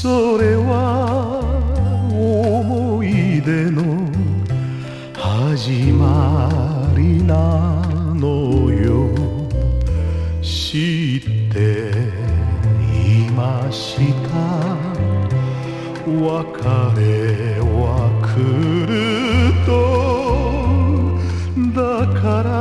それは思い出の始まりなのよ。知っていました。別れは来る